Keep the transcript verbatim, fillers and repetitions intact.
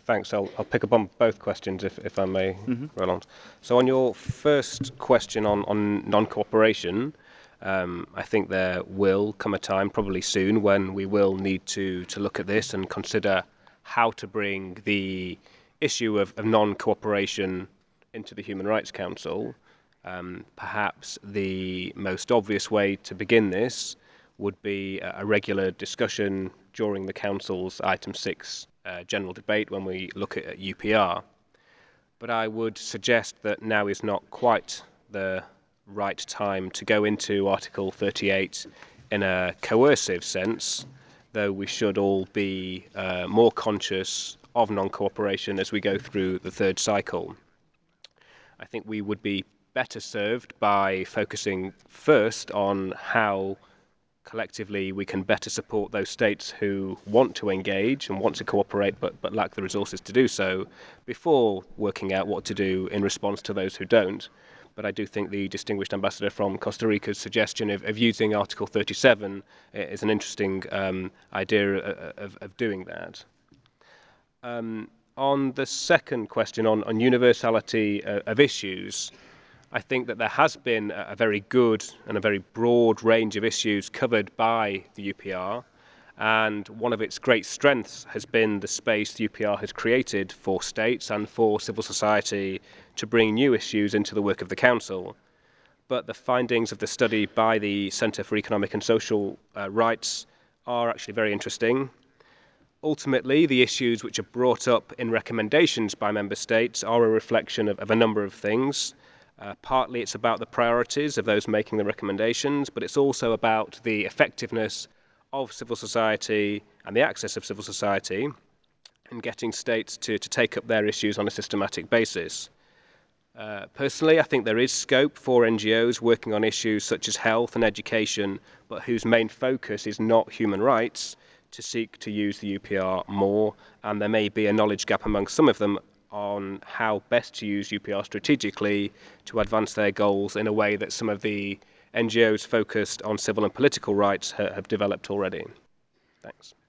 thanks. I'll, I'll pick up on both questions if, if I may, Mm-hmm. Roland. So on your first question on, on non-cooperation, um, I think there will come a time, probably soon, when we will need to, to look at this and consider how to bring the issue of, of non-cooperation into the Human Rights Council. Um, perhaps the most obvious way to begin this would be a regular discussion during the Council's Item six uh, general debate when we look at U P R. But I would suggest that now is not quite the right time to go into Article thirty-eight in a coercive sense, though we should all be uh, more conscious of non-cooperation as we go through the third cycle. I think we would be better served by focusing first on how collectively we can better support those states who want to engage and want to cooperate but, but lack the resources to do so before working out what to do in response to those who don't. But I do think the distinguished ambassador from Costa Rica's suggestion of, of using Article thirty-seven is an interesting um, idea of, of doing that. Um, on the second question on, on universality uh, of issues, I think that there has been a very good and a very broad range of issues covered by the U P R, and one of its great strengths has been the space the U P R has created for states and for civil society to bring new issues into the work of the Council. But the findings of the study by the Centre for Economic and Social uh, Rights are actually very interesting. Ultimately, the issues which are brought up in recommendations by member states are a reflection of, of a number of things. Uh, partly it's about the priorities of those making the recommendations, but it's also about the effectiveness of civil society and the access of civil society in getting states to, to take up their issues on a systematic basis. Uh, personally, I think there is scope for N G Os working on issues such as health and education, but whose main focus is not human rights, to seek to use the U P R more, and there may be a knowledge gap among some of them on how best to use U P R strategically to advance their goals in a way that some of the N G Os focused on civil and political rights ha- have developed already. Thanks.